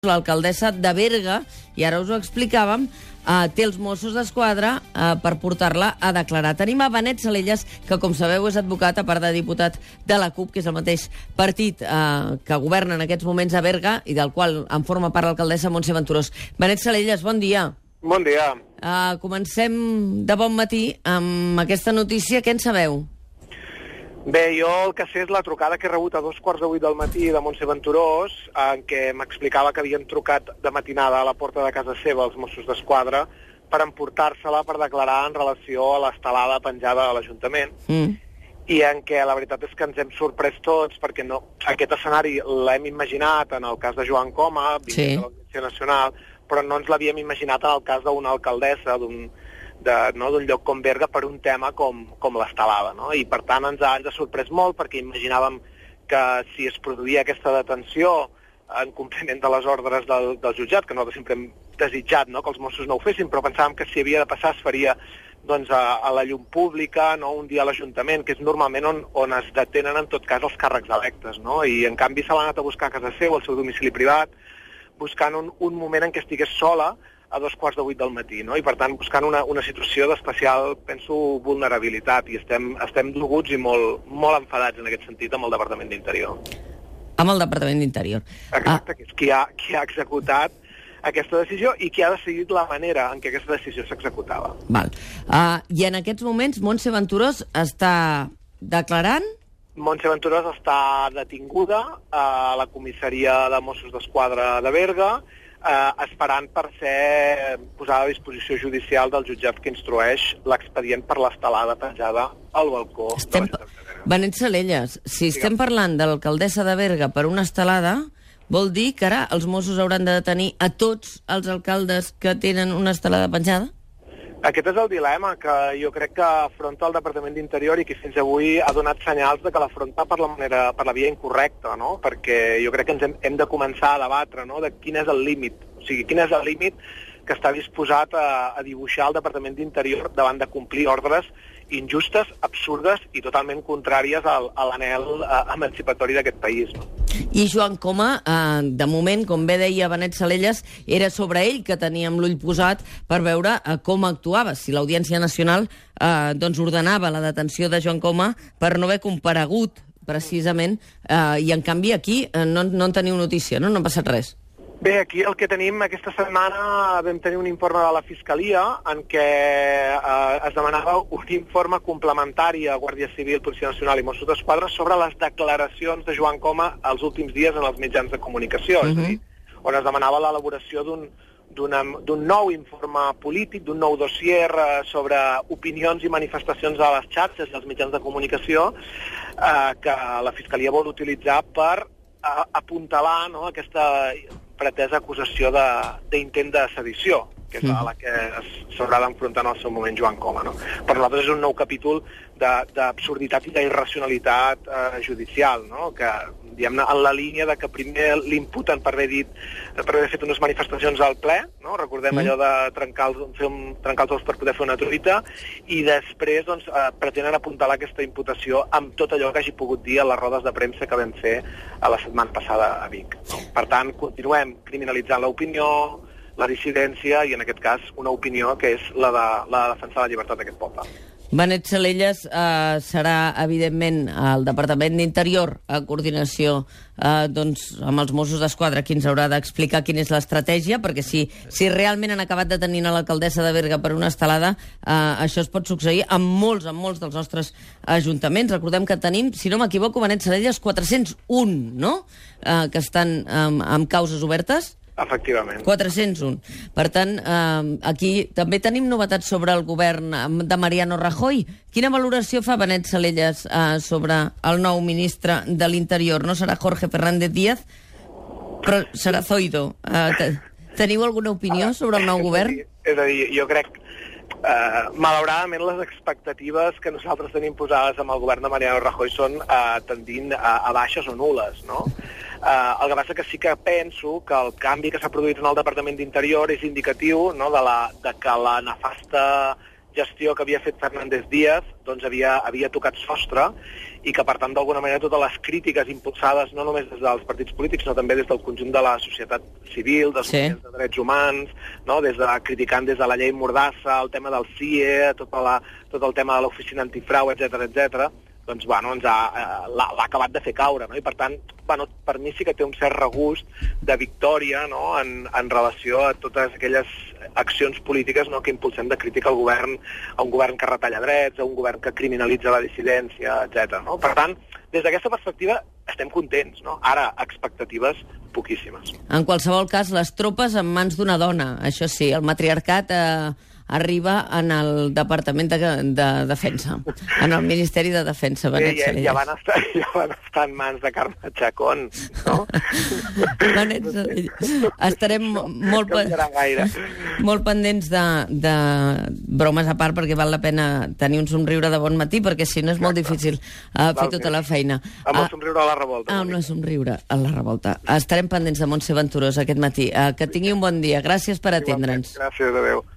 L'alcaldessa de Berga, i ara us ho explicàvem, té els Mossos d'Esquadra per portar-la a declarar. Tenim a Benet Salellas, que, com sabeu, és advocat, a part de diputat de la CUP, que és el mateix partit que governa en aquests moments a Berga i del qual en forma part l'alcaldessa Montse Venturós. Benet Salellas, bon dia. Bon dia. Comencem de bon matí amb aquesta notícia. Què en sabeu? Bé, jo el que sé és la trucada que he rebut a 2:15 del matí de Montse Venturós, en què m'explicava que havien trucat de matinada a la porta de casa seva els Mossos d'Esquadra per emportar-se-la per declarar en relació a l'estelada penjada a l'Ajuntament. I en què la veritat és que ens hem sorprès tots, perquè aquest escenari l'hem imaginat en el cas de Joan Coma, de l'Audiència Nacional, però no ens l'havíem imaginat en el cas d'una alcaldessa d'un lloc com Berga per un tema com l'estelada, no? I per tant ens ha sorprès molt, perquè imaginàvem que si es produïa aquesta detenció en compliment de les ordres del jutjat, que nosaltres sempre hem desitjat, no?, que els Mossos no ho fessin, però pensàvem que si havia de passar es faria a la llum pública, no?, un dia a l'Ajuntament, que és normalment on es detenen en tot cas els càrrecs electes, no? I en canvi se l'ha anat a buscar a casa seu, al seu domicili privat, buscant un moment en què estigués sola a 2:15 del matí, no? I per tant buscant una situació d'especial, penso, vulnerabilitat, i estem dolguts i molt enfadats en aquest sentit amb el Departament d'Interior. Amb el Departament d'Interior. Exacte, que és qui ha executat aquesta decisió i qui ha decidit la manera en què aquesta decisió s'executava. Val. I en aquests moments Montse Venturós està declarant? Montse Venturós està detinguda a la comissaria de Mossos d'Esquadra de Berga, esperant per ser posada a disposició judicial del jutjat que instrueix l'expedient per l'estelada penjada al balcó de l'Ajuntament de Berga. Benet Salellas, si estem parlant de l'alcaldessa de Berga per una estelada, vol dir que ara els Mossos hauran de detenir a tots els alcaldes que tenen una estelada penjada? Aquest és el dilema que jo crec que afronta el Departament d'Interior i que fins avui ha donat senyals de que l'afronta per la via incorrecta, no? Perquè jo crec que ens hem de començar a debatre, no?, de quin és el límit, o sigui, quin és el límit que està disposat a dibuixar el Departament d'Interior davant de complir ordres injustes, absurdes i totalment contràries a l'anhel emancipatori d'aquest país, no? I Joan Coma, de moment, com bé deia Benet Salellas, era sobre ell que teníem l'ull posat per veure com actuava, si l'Audiència Nacional ordenava la detenció de Joan Coma per no haver comparegut, precisament, i en canvi aquí no en teniu notícia, no? No ha passat res. Bé, aquí el que tenim aquesta setmana vam tenir un informe de la Fiscalia en què es demanava un informe complementari a Guàrdia Civil, Policia Nacional i Mossos d'Esquadra sobre les declaracions de Joan Coma els últims dies en els mitjans de comunicació, és a dir, on es demanava l'elaboració d'un nou informe polític, d'un nou dossier sobre opinions i manifestacions a les xarxes i als mitjans de comunicació que la Fiscalia vol utilitzar per apuntalar, no?, aquesta pretesa acusació d'intent de sedició, que és a la que s'haurà d'enfrontar en el seu moment Joan Coma, no? Per nosaltres és un nou capítol d'absurditat i d'irracionalitat judicial, no?, que, diguem-ne, en la línia de que primer l'imputen per haver fet unes manifestacions al ple, no?, recordem allò de trencar els ous per poder fer una truita, i després pretenen apuntalar aquesta imputació amb tot allò que hagi pogut dir a les rodes de premsa que vam fer a la setmana passada a Vic, no? Per tant, continuem criminalitzant l'opinió, la dissidència i, en aquest cas, una opinió que és la de defensar la llibertat d'aquest poble. Benet Salellas, serà, evidentment, el Departament d'Interior, a coordinació amb els Mossos d'Esquadra, qui ens haurà d'explicar quina és l'estratègia, perquè si realment han acabat detenint a l'alcaldessa de Berga per una estelada, això es pot succeir amb molts dels nostres ajuntaments. Recordem que tenim, si no m'equivoco, Benet Salellas, 401, no?, que estan amb causes obertes. Efectivament. 401. Per tant, aquí també tenim novetats sobre el govern de Mariano Rajoy. Quina valoració fa Benet Salellas sobre el nou ministre de l'Interior? No serà Jorge Fernández Díaz, però serà Zoido. Teniu alguna opinió sobre el nou govern? És a dir, jo crec malauradament les expectatives que nosaltres tenim posades amb el govern de Mariano Rajoy són tendint a baixes o nules, no? El que passa que sí que penso que el canvi que s'ha produït en el Departament d'Interior és indicatiu, no?, de que la nefasta gestió que havia fet Fernández Díaz havia tocat sostre i que, per tant, d'alguna manera, totes les crítiques impulsades no només des dels partits polítics, sinó també des del conjunt de la societat civil, dels moviments de drets humans, no? Criticant des de la llei Mordassa, el tema del CIE, tot el tema de l'oficina antifrau, etc, doncs, l'ha acabat de fer caure, no? I, per tant, per mi sí que té un cert regust de victòria, no? en relació a totes aquelles accions polítiques, no? Que impulsem de crítica al govern, a un govern que retalla drets, a un govern que criminalitza la dissidència, etc. No? Per tant, des d'aquesta perspectiva estem contents, no? Ara, expectatives poquíssimes. En qualsevol cas, les tropes en mans d'una dona, això sí, el matriarcat arriba en el Departament de Defensa, en el Ministeri de Defensa, Benet Salellas. Ja van estar en mans de Carme Chacón, no? Benet Salellas. Estarem molt pendents de bromes a part, perquè val la pena tenir un somriure de bon matí, perquè si no és molt difícil fer tota la feina. Amb el somriure a la revolta. Amb el somriure a la revolta. Estarem pendents de Montse Venturós aquest matí. Que tingui un bon dia. Gràcies per atendre'ns. Gràcies, adéu.